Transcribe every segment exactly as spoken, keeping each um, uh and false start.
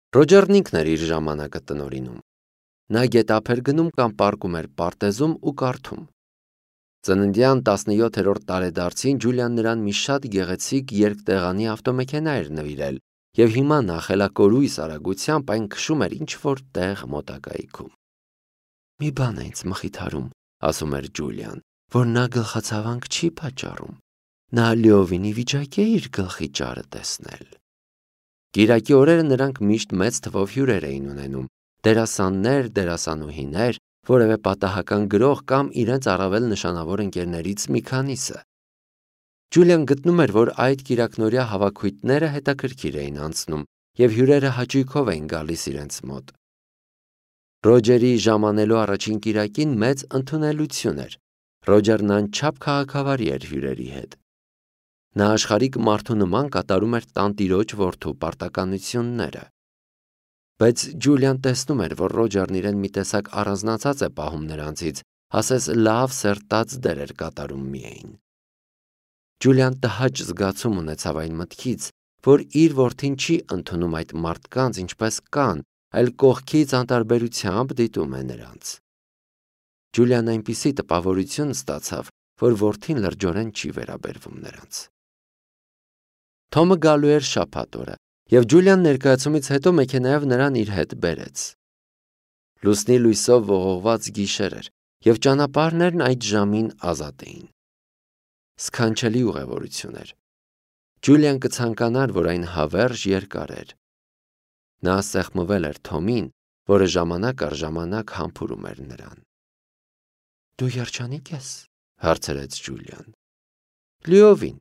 Ռոջերն ինքն էր իր ժամանակը տնօրինում։ Նա գետափ էր գնում կամ պարկում էր պարտեզում ու կարդում։ Ծննդյան տասնյոթերորդ տարեդարձին Ջուլիան նրան մի շատ գեղեցիկ երկտեղանի ավտոմեքենա էր նվիրել, և հիմա նա խելակորույս արագությամբ այն քշում էր ինչ-որ տեղ մոտակայքում։ «Մի բան է ինձ մխիթարում», ասում էր Ջուլիան, «որ նա գլխացավանք չի պատճառում։ Նա լիովին ի վիճակի է իր գլխի ճարը տեսնել»։ Կիրակի օրերը նրանք միշտ մեծ թվով հյուրեր էին ունենում՝ դերասաններ, դերասանուհիներ, որևէ պատահական գրող կամ իրենց առավել նշանավոր ընկերներից մի քանիսը։ Ջուլիան գտնում էր, որ այդ կիրակնօրյա հավաքույթները հետաքրքիր էին անցնում, և հյուրերը հաճույքով էին գալիս իրենց մոտ։ Ռոջերի ժամանելու առաջին կիրակին մեծ ընդունելություն էր։ Ռոջերն անչափ քաղաքավարի էր հյուրերի հետ։ Նա աշխարհիկ մարդու նման կատարում էր տանտիրոջ որդու պարտականությունները։ Բայց Ջուլիան տեսնում էր, որ Ռոջերն իրեն մի տեսակ առանձնացած է պահում նրանցից, ասես լավ սերտած դեր էր կատարում միայն։ Ջուլիան տհաճ զգացում ունեցավ այն մտքից, որ իր որդին չի ընդունում այդ մարդկանց ինչպես կան, այլ կողքից անտարբերությամբ դիտում է նրանց։ Ջուլիան այնպիսի տպավորություն ստացավ, որ որդին լրջորեն չի վերաբերվում նրանց։ Թոմը գալու էր շաբաթ օրը, և Ջուլիան ներկայացումից հետո մեքենայով նրան իր հետ բերեց։ Լուսնի լույսով ողողված գիշեր էր, և ճանապարհներն այդ ժամին ազատ էին։ Սքանչելի ուղևորություն էր։ Ջուլիան կցանկանար, որ այն հավերժ երկար էր։ Նա սեղմվել էր Թոմին, որը ժամանակ առ ժամանակ համբուրում էր նրան։ «Դու երջանիկ ես», հարցրեց Ջուլիան։ «Լիովին»։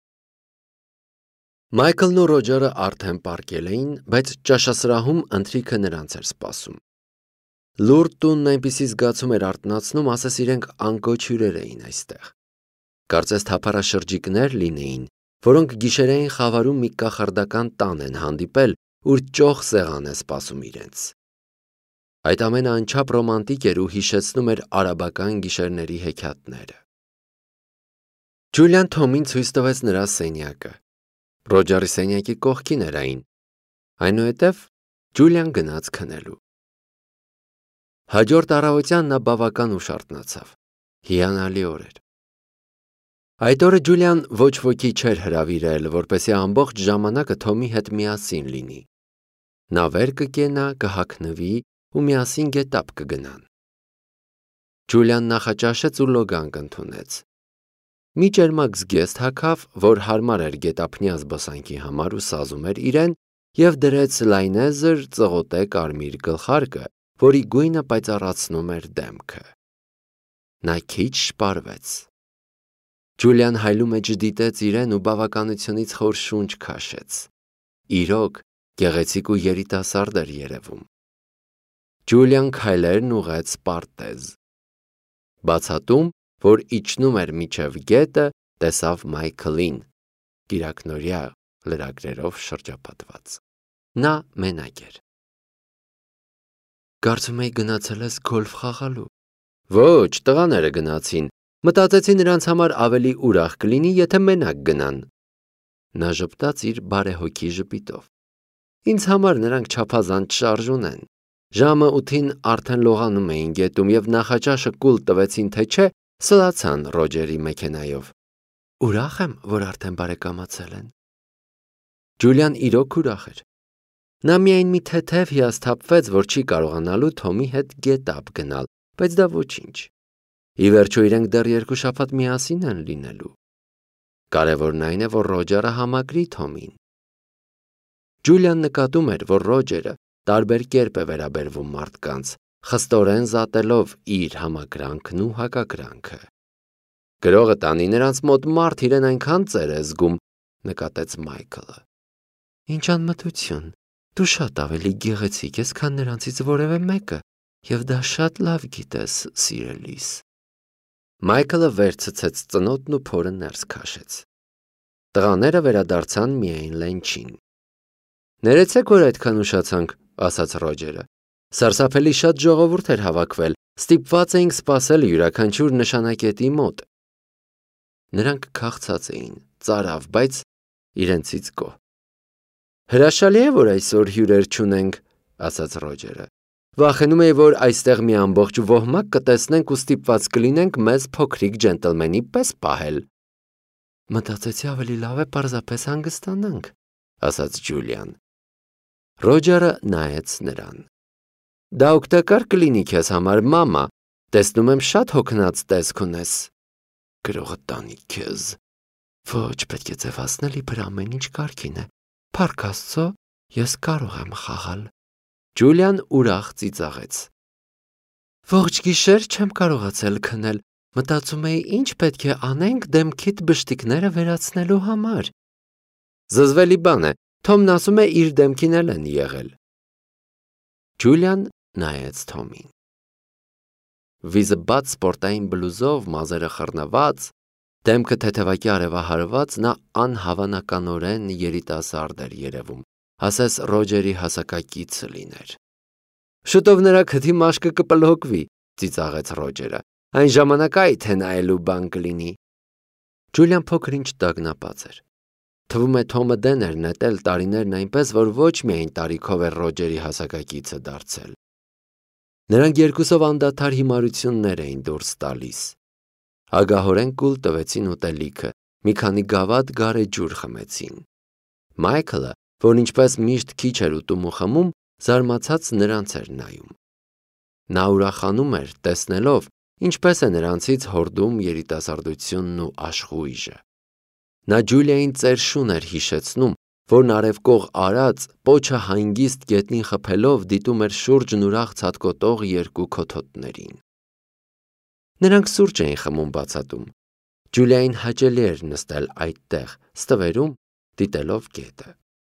Մայքլն ու Ռոջերը արդեն պառկել էին, բայց ճաշասրահում ընթրիքը նրանց էր սպասում։ Լուրջ տունն այնպիսի զգացում էր արթնացնում, ասես իրենք անկոչ հյուրեր էին այստեղ։ Կարծես թափառաշրջիկներ լինեին, որոնք գիշերային խավարում մի կախարդական տան են հանդիպել, ուր ճոխ սեղան է սպասում իրենց։ Այդ ամենը անչափ ռոմանտիկ էր ու հիշեցնում էր արաբական գիշերների հեքիաթները։ Ջուլիան Թոմին ցույց տվեց նրա սենյակը։ Ռոջերի սենյակի կողքին էր այն։ Այնուհետև Ջուլիան գնաց քնելու։ Հաջորդ առավոտյան նա բավական ուշ արթնացավ։ Հիանալի օր էր։ Այդ օրը Ջուլիան ոչ ոքի չէր հրավիրել, որպեսզի ամբողջ ժամանակը Թոմի հետ միասին լինի։ Նա վեր կկենա, կհագնվի ու միասին գետափ կգնան։ Ջուլիան նախաճաշեց ու լոգանք ընդունեց։ Մի ճերմակ զգեստ հագավ, որ հարմար էր գետափնյա զբոսանքի համար ու սազում էր իրեն, և դրեց լայնեզր ծղոտե կարմիր գլխարկը, որի գույնը պայծառացնում էր դեմքը։ Նա քիչ շպարվեց։ Ջուլիան հայլու մեջ դիտեց իրեն ու բավականությունից խոր շունչ քաշեց։ Իրոք, գեղեցիկ ու երիտասարդ էր երևում։ Ջուլիան քայլերն ուղղեց պարտեզ։ Բացատում, որ իջնում էր մինչև գետը, տեսավ Մայքլին, կիրակնօրյա լրագրերով շրջապատված։ Նա մենակ էր։ «Կարծում էի գնացել ես գոլֆ խաղալու»։ «Ոչ, տղաները գնացին։ Մտածեցի նրանց համար ավելի ուրախ կլինի, եթե մենակ գնան»։ Նա ժպտաց իր բարեհոգի ժպիտով։ «Ինձ համար նրանք չափազանց շարժուն են։ Ժամը ութին արդեն լողանում էին գետում, և նախաճաշը կուլ տվեցին, թե չէ, սլացան Ռոջերի մեքենայով։ Ուրախ եմ, որ արդեն բարեկամացել են»։ Ջուլիան իրոք ուրախ էր։ Նա միայն մի թեթև հիասթափվեց, որ չի կարողանալու Թոմի հետ գետափ գնալ, բայց դա ոչինչ։ Ի վերջո իրենք դեռ երկու շաբաթ միասին են լինելու։ Կարևորն այն է, որ Ռոջերը համակրի Թոմին։ Ջուլիան նկատում էր, որ Ռոջերը տարբեր կերպ է վերաբերվում մարդկանց, խստորեն զատելով իր համակրանքն ու հակակրանքը։ «Գրողը տանի նրանց մոտ մարդ իրեն այնքան ծեր է զգում», նկատեց Մայքլը։ «Ինչ անմտություն, դու շատ ավելի գեղեցիկ ես, քան նրանցից որևէ մեկը, և դա շատ լավ գիտես, սիրելիս»։ Մայքլը վեր ցցեց ծնոտն ու փորը ներս քաշեց։ Տղաները վերադարձան միայն լենչին։ «Ներեցեք, որ այդքան ուշացանք», ասաց Ռոջերը։ «Սարսափելի շատ ժողովուրդ էր հավաքվել, ստիպված էինք սպասել յուրաքանչյուր նշանակետի մոտ»։ Նրանք քաղցած էին, ծարավ, բայց իրենցից գոհ։ Հրաշալի է, որ այսօր հյուրեր չունենք, ասաց Ռոջերը։ Վախենում էի, որ այստեղ մի ամբողջ ոհմակ կտեսնենք ու ստիպված կլինենք մեզ փոքրիկ ջենտլմենի պես պահել։ Մտածեցի ավելի լավ է պարզապես հանգստանանք, ասաց Ջուլիան։ Ռոջերը նայեց նրան։ Դա օգտակար կլինի քեզ համար, մամա, տեսնում եմ շատ հոգնած տեսք ունես։ Գրողը տանի քեզ։ Ոչ, պետք է ձևացնել իբր ամեն ինչ կարգին է։ Փառք Աստծո, ես կարող եմ խաղալ։ Ջուլիան ուրախ ծիծաղեց։ Ողջ գիշեր չեմ կարողացել քնել, մտածում էի ինչ պետք է անենք դեմքիդ բշտիկները վերացնելու համար։ Զզվելի բան է, Թոմն ասում է իր դեմքին էլ են եղել։ Ջուլիան նայեց Թոմին։ Վիզը բաց սպորտային բլուզով, մազերը խռնված, դեմքը թեթևակի արևահարված, նա անհավանականորեն երիտասարդ էր երևում, ասես Ռոջերի հասակակիցը լիներ։ Շուտով նրա քթի մաշկը կպլոկվի, ծիծաղեց Ռոջերը, այն ժամանակ այ թե նայելու բան կլինի։ Ջուլիան փոքր ինչ տագնապած էր։ Թվում է Թոմը դեն էր նետել տարիներն այնպես, որ ոչ միայն տարիքով էր Ռոջերի հասակակիցը դարձել։ Նրանք երկուսով անդադար հիմարություններ էին դուրս տալիս։ Ագահորեն կուլ տվեցին ուտելիքը, մի քանի գավաթ գարեջուր խմեցին։ Մայքլը, որ ինչպես միշտ քիչ էր ուտում ու խմում, զարմացած նրանց էր նայում։ Նա ուրախանում էր, տեսնելով, ինչպես է նրանցից հորդում երիտասարդությունն ու աշխույժը։ Նա Ջուլիային ծեր շուն էր հիշեցնում, որն արևկող արած, պոչը հանգիստ գետնին խփելով դիտում էր շուրջն ուրախ ցատկոտող երկու քոթոտներին։ Նրանք սուրճ էին խմում բացատում։ Ջուլիային հաճելի էր նստել այդտեղ, ստվերում, դիտելով գետը։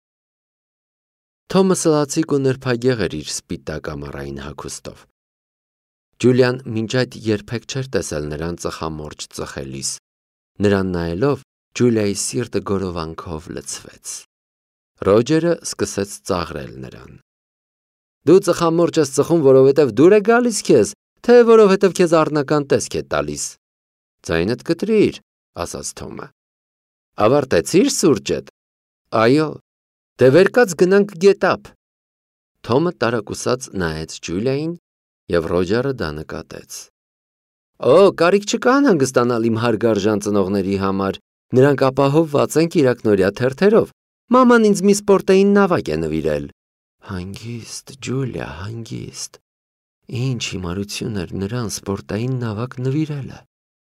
Թոմը սլացիկ ու նրբագեղ էր իր սպիտակ ամառային հագուստով։ Ջուլիան մինչ այդ երբեք չէր տեսել նրան ծխամորճ ծխելիս։ Նրան նայելով, Ջուլիայի սիրտը գորովանքով լցվեց։ Ռոջերը սկսեց ծաղրել նրան։ Դու ծխամորճ ես ծխում, որովհետև դուր է գալիս քեզ, թե որովհետև քեզ առնական տեսք է տալիս։ Ձայնդ կտրիր, ասաց Թոմը։ Ավարտեցի՞ր սուրճդ։ Այո, դե վեր կաց գնանք գետափ։ Թոմը տարակուսած նայեց Ջուլիային, եւ Ռոջերը դա նկատեց։ Օ, կարիք չկա հանգստանալ իմ հարգարժան ծնողների համար, նրանք ապահովված են կիրակնորյա թերթերով։ Մաման ինձ մի սպորտային նավակ է նվիրել։ Հանգիստ, Ջուլիա, հանգիստ։ Ինչ հիմարություն էր նրան սպորտային նավակ նվիրելը։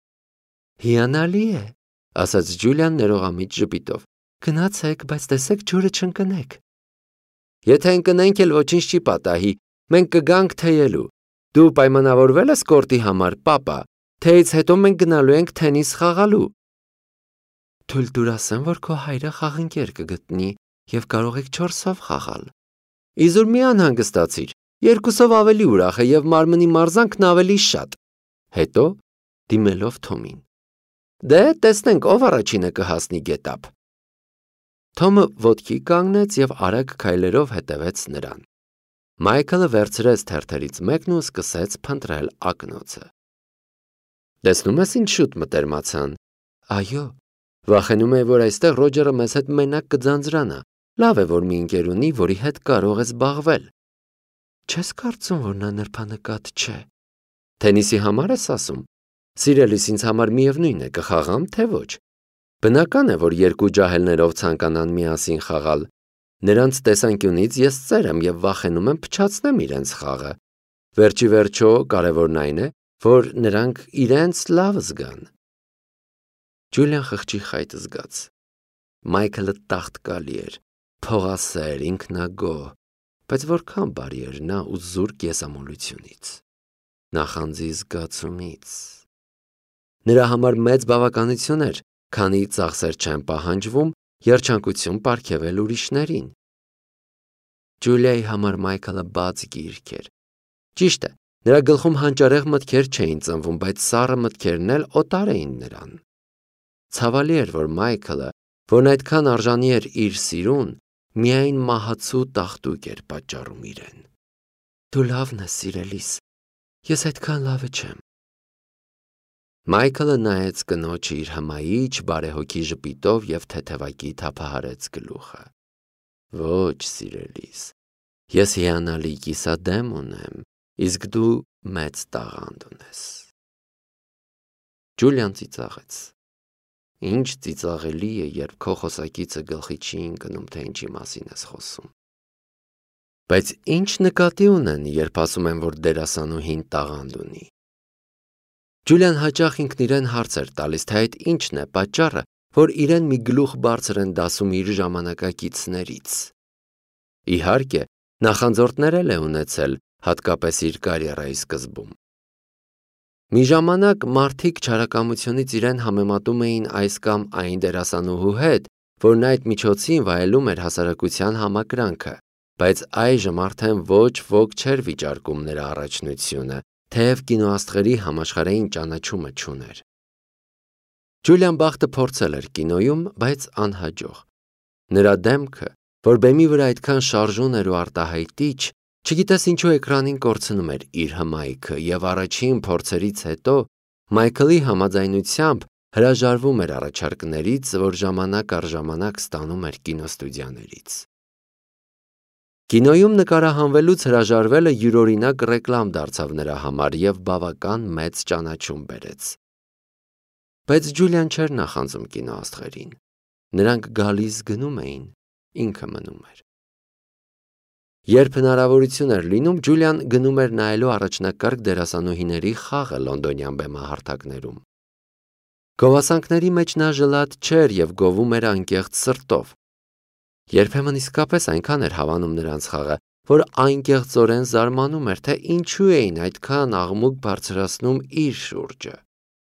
Հիանալի է, ասաց Ջուլիան ներողամիտ ժպիտով։ Գնացեք, բայց տեսեք ջուրը չընկնեք։ Եթե ընկնենք էլ ոչինչ չի պատահի, մենք կգանք թեյելու։ Դու պայմանավորվել ես կորտի համար, պապա, թեյից հետո մենք գնալու ենք թենիս խաղալու։ Թույլ տուր ասեմ, որ քո հայրը խաղընկեր կգտնի եւ կարող եք չորսով խաղալ։ Իզուր մի անհանգստացիր, երկուսով ավելի ուրախ է եւ մարմնի մարզանքն ավելի շատ։ Հետո դիմելով Թոմին. Դե տեսնենք ով առաջինը կհասնի գետափ։ Թոմը ոտքի կանգնեց եւ արագ քայլերով հետևեց նրան։ Մայքլը վերցրեց թերթերից մեկն ու սկսեց փնտրել ակնոցը։ Տեսնում ես ինչ շուտ մտերմացան։ Այո, վախենում եմ, որ այստեղ Ռոջերը մեզ հետ մենակ կձանձրանա։ Լավ է, որ մի ընկեր ունի, որի հետ կարող է զբաղվել։ Չես կարծում, որ նա նրբանկատ չէ։ Թենիսի համար ես ասում։ Սիրելիս, ինձ համար միևնույն է, կխաղամ, թե ոչ։ Բնական է, որ երկու ջահելներով ցանկանան միասին խաղալ։ Նրանց տեսանկյունից ես ծեր եմ եւ վախենում եմ փչացնեմ իրենց խաղը։ Վերջի վերջո կարևորն այն է, որ նրանք իրենց լավ զգան։ Ջուլիան խղճի խայտ զգաց։ Մայքլը տաղտկալի էր, փողասեր, ինքնագոհ, բայց որքան բարի էր նա ու զուրկ եսամոլությունից, նախանձի զգացումից։ Նրա համար մեծ բավականություն էր, քանի ծախսեր չեն պահանջվում երջանկություն պարգևել ուրիշներին։ Ջուլիայի համար Մայքլը բաց գիրք էր։ Ճիշտ է, նրա գլխում հանճարեղ մտքեր չէին ծնվում, բայց սառը մտքերն էլ օտար էին նրան։ Ցավալի էր, որ Մայքլը, որն այդքան արժանի էր իր սիրուն, միայն մահացու տաղտուկ էր պատճառում իրեն։ Դու լավն ես, սիրելիս, ես այդքան լավը չեմ։ Մայքլը նայեց կնոջը իր հմայիչ բարեհոգի ժպիտով և թեթևակի թափահարեց գլուխը։ Ոչ, սիրելիս, ես հիանալի կիսադեմ ունեմ, իսկ դու մեծ տաղանդ ունես։ Ջուլիան ծիծաղեց։ Ինչ ծիծաղելի է, երբ քո խոսակիցը գլխի չի ընկնում, թե ինչի մասին ես խոսում։ Բայց ինչ նկատի ունեն, երբ ասում են, որ դերասանուհին տաղանդ ունի։ Ջուլիան հաճախ ինքն իրեն հարց էր տալիս, թե այդ ինչն է պատճառը, որ իրեն մի գլուխ բարձր են դասում իր ժամանակակիցներից։ Իհարկե, նախանձորդներ էլ է ունեցել, հատկապես իր կարիերայի սկզբում։ Մի ժամանակ մարդիկ չարակամությունից իրեն համեմատում էին այս կամ այն դերասանուհու հետ, որն այդ միջոցին վայելում էր հասարակության համակրանքը, բայց այժմ արդեն ոչ ոք չէր վիճարկում նրա առաջնությունը, թեև կինոաստղերի համաշխարհային ճանաչումը չուներ։ Ջուլիան բախտը փորձել էր կինոյում, բայց անհաջող։ Նրա դեմքը, որ բեմի վրա այդքան շարժուն էր ու արտահայտիչ, չգիտես ինչու էկրանին կորցնում էր իր հմայքը և առաջին փորձերից հետո Մայքլի համաձայնությամբ հրաժարվում էր առաջարկներից, որ ժամանակ առ ժամանակ ստանում էր կինոստուդիաներից։ Կինոյում նկարահանվելուց հրաժարվելը յուրօրինակ ռեկլամ դարձավ նրա համար և բավական մեծ ճանաչում բերեց։ Բայց Ջուլիան չէր նախանձում կինոաստղերին։ Նրանք գալիս գնում էին, ինքը մնում էր։ Երբ հնարավորություն էր լինում, Ջուլիան գնում էր նայելու առաջնակարգ դերասանուհիների խաղը լոնդոնյան բեմահարթակներում։ Գովասանքների մեջ նա ժլատ չէր և գովում էր անկեղծ սրտով։ Երբեմն իսկապես այնքան էր հավանում նրանց խաղը, որ անկեղծորեն զարմանում էր, թե ինչու էին այդքան աղմուկ բարձրացնում իր շուրջը։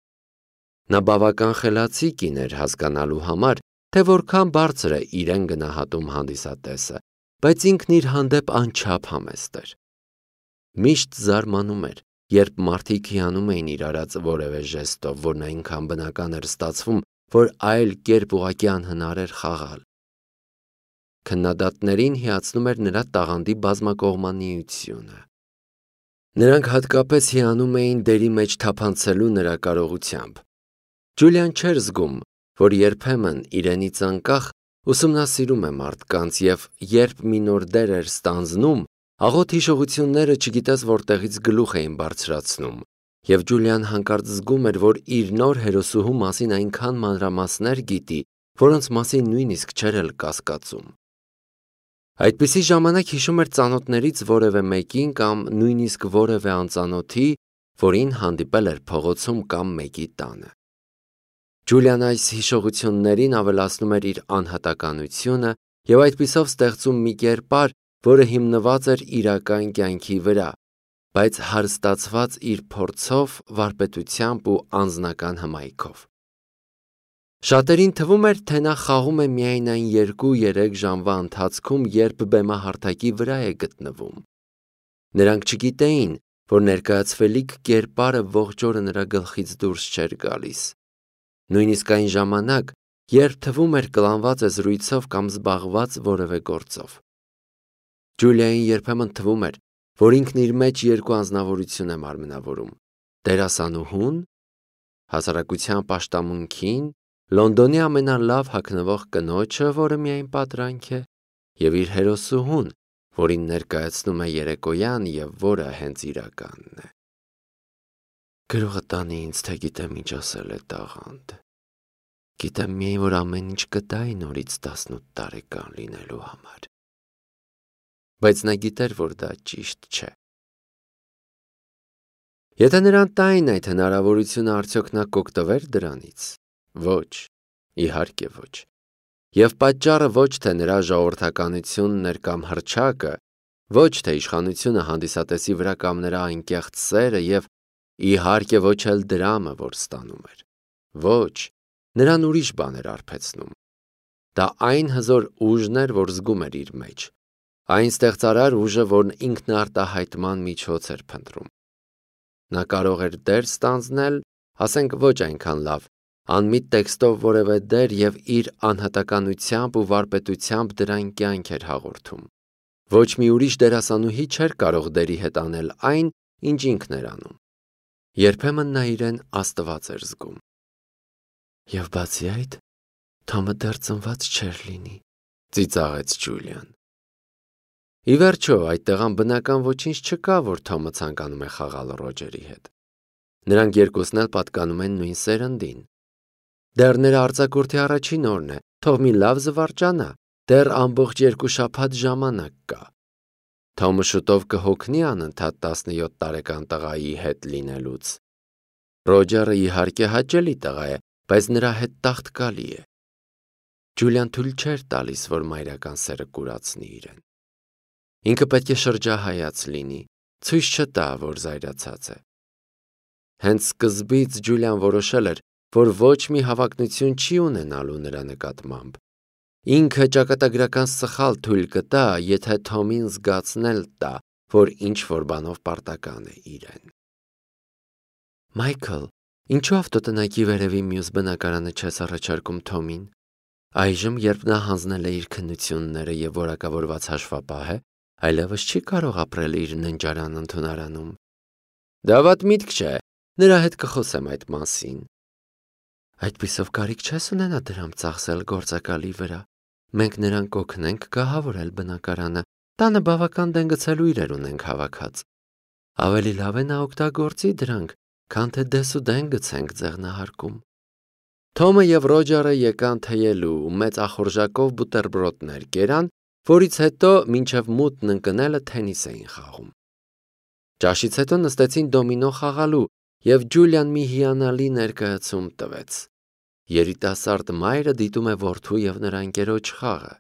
Նա բավական խելացի կին էր հասկանալու համար, թե որքան բարձր է իրեն գնահատում հանդիսատեսը, բայց ինքն իր հանդեպ անչափ համեստ էր։ Միշտ զարմանում էր, երբ մարդիկ հիանում էին իր արած որևէ ժեստով, որն այնքան բնական էր ստացվում, որ այլ կերպ ուղղակի անհնար էր խաղալ։ Քննադատներին հիացնում էր նրա տաղանդի բազմակողմանիությունը։ Նրանք հատկապես հիանում էին դերի մեջ թափանցելու նրա կարողությամբ։ Ջուլիան չէր զգում, որ երբեմն իրենից անկախ ուսումնասիրում է մարդկանց և երբ մի նոր դեր էր ստանձնում, աղոտ հիշողությունները չգիտես որտեղից գլուխ էին բարձրացնում, և Ջուլիան հանկարծ զգում էր, որ իր նոր հերոսուհու մասին այնքան մանրամասներ գիտի, որոնց մասին նույնիսկ չէր էլ կասկածում։ Այդպիսի ժամանակ հիշում էր ծանոթներից որևէ մեկին կամ նույնիսկ որևէ անծանոթի, որին հանդիպել էր փողոցում կամ մեկի տանը։ Ջուլիան այս հիշողություններին ավելացնում էր իր անհատականությունը և այդպիսով ստեղծում մի կերպար, որը հիմնված էր իրական կյանքի վրա, բայց հարստացված իր փորձով, վարպետությամբ ու անձնական հմայքով։ Շատերին թվում էր, թե նա խաղում է միայն այն երկու-երեք ժամվա ընթացքում, երբ բեմահարթակի վրա է գտնվում։ Նրանք չգիտեին, որ ներկայացվելիք կերպարը ողջ օրը նրա գլխից դուրս չէր գալիս։ Նույնիսկ այն ժամանակ, երբ թվում էր կլանված է զրույցով կամ զբաղված որևէ գործով։ Ջուլիային երբեմն թվում էր, որ ինքն իր մեջ երկու անձնավորություն է մարմնավորում՝ դերասանուհուն, հասարակության պաշտամունքին, Լոնդոնի ամենալավ հագնվող կնոջը, որը միայն պատրանք է, և իր հերոսուհուն, որին ներկայացնում է երեկոյան և որը հենց իրականն է։ Գրողը տանի ինձ, թե գիտեմ ինչ ասել է տաղանդ։ Գիտեմ միայն, որ ամեն ինչ կտայի նորից տասնութ տարեկան լինելու համար։ Բայց նա գիտեր, որ դա ճիշտ չէ։ Եթե նրան տային այդ հնարավորությունը, արդյոք նա կօգտվեր դրանից։ Ոչ, իհարկե ոչ։ Եվ պատճառը ոչ թե նրա ժողովրդականությունն էր կամ հռչակը, ոչ թե իշխանությունը հանդիսատեսի վրա կամ նրա անկեղծ սերը և իհարկե ոչ էլ դրամը, որ ստանում էր։ Ոչ, նրան ուրիշ բան էր արբեցնում։ Դա այն հզոր ուժն էր, որ զգում էր իր մեջ, այն ստեղծարար ուժը, որն ինքնարտահայտման միջոց էր փնտրում։ Նա կարող էր դեր ստանձնել, ասենք ոչ այնքան լավ, անմիտ տեքստով որևէ դեր և իր անհատականությամբ ու վարպետությամբ դրան կյանք էր հաղորդում։ Ոչ մի ուրիշ դերասանուհի չէր կարող դերի հետ անել այն, ինչ ինքն էր անում։ Երբեմն նա իրեն աստված էր զգում։ Եվ բացի այդ, Թոմը դեռ ծնված չէր լինի, ծիծաղեց Ջուլիան։ Ի վերջո, այդտեղ անբնական ոչինչ չկա, որ Թոմը ցանկանում է խաղալ Ռոջերի հետ։ Նրանք երկուսն էլ պատկանում են նույն սերնդին։ Դեռ նրա արձակուրդի առաջին օրն է, թող մի լավ զվարճանա, դեռ ամբողջ երկու շաբաթ ժամանակ կա։ Թոմը շուտով կհոգնի անընդհատ տասնյոթ տարեկան տղայի հետ լինելուց։ Ռոջերը իհարկե հաճելի տղա է, բայց նրա հետ տաղտկալի է։ Ջուլիան թույլ չէր տալիս, որ մայրական սերը կուրացնի իրեն։ Ինքը պետք է շրջահայաց լինի, ցույց չտա, որ զայրացած է։ Հենց սկզբից Ջուլիան որոշել էր, որ ոչ մի հավակնություն չի ունենալու նրա նկատմամբ։ Ինքը ճակատագրական սխալ թույլ կտա, եթե Թոմին զգացնել տա, որ ինչ-որ բանով պարտական է իրեն։ Մայքլ, ինչու ավտոտնակի վերևի մյուս բնակարանը չես առաջարկում Թոմին։ Այժմ, երբ նա հանձնել է իր քննությունները և որակավորված հաշվապահ է, այլևս չի կարող ապրել իր ննջարան ընդունարանում։ Դա վատ միտք չէ, նրա հետ կխոսեմ այդ մասին։ Այդպիսով կարիք չես ունենա դրամ ծախսել գործակալի վրա։ Մենք նրան կօգնենք գահավորել բնակարանը, տանը բավական դեն գցելու իրեր ունենք հավաքած։ Ավելի լավ է նա օգտագործի դրանք, քան թե դեսուդեն գցենք ձեղնահարկում։ Թոմը և Ռոջերը եկան թեյելու ու մեծ ախորժակով բուտերբրոդներ կերան, որից հետո մինչև մութն ընկնելը թենիս էին խաղում։ Ճաշից հետո նստեցին դոմինո խաղալու, և Ջուլիան մի հիանալի ներկայացում տվեց։ Երիտասարդ մայրը դիտում է որդու և նրա ընկերոջ խաղը։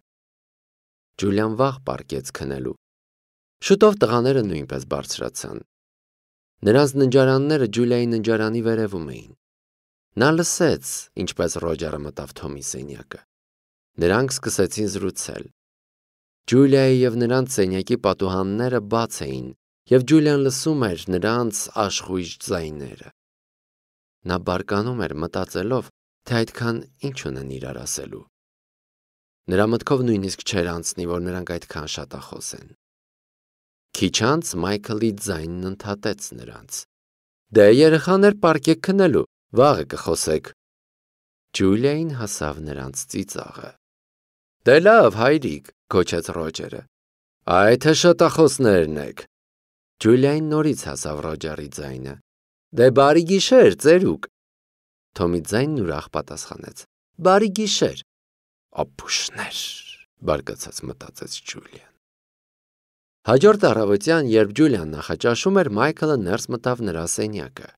Ջուլիան վաղ պառկեց քնելու։ Շուտով տղաները նույնպես բարձրացան։ Նրանց ննջարանները Ջուլիայի ննջարանի վերևում էին։ Նա լսեց, ինչպես Ռոջերը մտավ Թոմի սենյակը։ Նրանք սկսեցին զրուցել։ Ջուլիայի և նրանց սենյակի պատուհանները բաց էին, և Ջուլիան լսում էր նրանց աշխույժ ձայները։ Նա բարկանում էր մտածելով, թե այդքան ինչ ունեն իրար ասելու։ Նրա մտքով նույնիսկ չէր անցնի, որ նրանք այդքան շատախոս են։ Քիչ անց Մայքլի ձայնն ընդհատեց նրանց։ Դե երեխաներ, պառկեք քնելու, վաղը կխոսեք։ Ջուլիային հասավ նրանց ծիծաղը։ Դե լավ, հայրիկ, գոչեց Ռոջերը։ Այ թե շատախոսներն եք։ Ջուլիային նորից հասավ Ռոջերի ձայնը։ Դե բարի գիշեր, ծերուկ։ Թոմի ձայնն ուրախ պատասխանեց. Բարի գիշեր։ Ապուշներ, բարկացած մտածեց Ջուլիան։ Հաջորդ առավոտյան, երբ Ջուլիան նախաճաշում էր, Մայքլը ներս մտավ նրա սենյակը։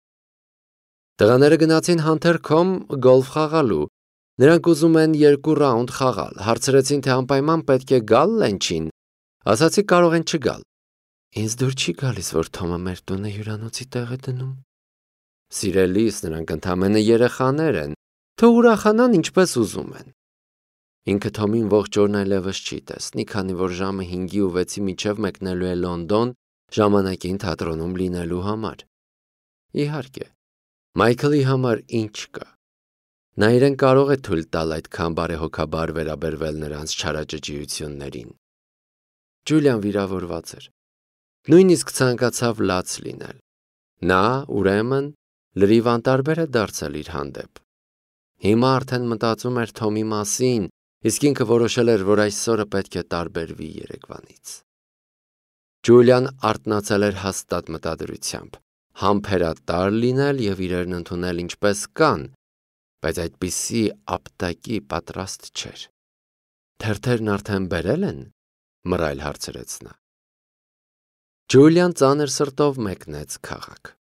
Տղաները գնացին Հանթեր.com գոլֆ խաղալու։ Նրանք ուզում են երկու ռաունդ խաղալ, հարցրեցին, թե անպայման պետք է գալ լենչին։ Ասացի կարող են չգալ։ Ինձ դուր չի գալիս, որ Թոմը մեր տունը հյուրանոցի տեղ է դնում։ Սիրելիս, նրանք ընդամենը երեխաներ են, թող ուրախանան ինչպես ուզում են։ Ինքը Թոմին ողջ օրն այլևս չի տեսնի, քանի որ ժամը հինգի ու վեցի միջև մեկնելու է Լոնդոն ժամանակին թատրոնում լինելու համար։ Իհարկե, Մայքլի համար ինչ կա։ Նա իրեն կարող է թույլ տալ այդքան բարեհոգաբար վերաբերվել նրանց չարաճճիություններին։ Ջուլիան վիրավորված էր։ Նույնիսկ ցանկացավ լաց լինել։ Նա, ուրեմն, լրիվ անտարբեր է դարձել իր հանդեպ։ Հիմա արդեն մտածում էր Թոմի մասին, իսկ ինքը որոշել էր, որ այսօրը պետք է տարբերվի երեկվանից։ Ջուլիան արթնացել էր հաստատ մտադրությամբ, համբերատար լինել և իրերն ընդունել ինչպես կան, բայց այդպիսի ապտակի պատրաստ չէր։ Թերթերն արդեն բերել են, մռայլ հարցրեց նա։ Ջուլիան ծանր սրտով մեկնեց քաղաք։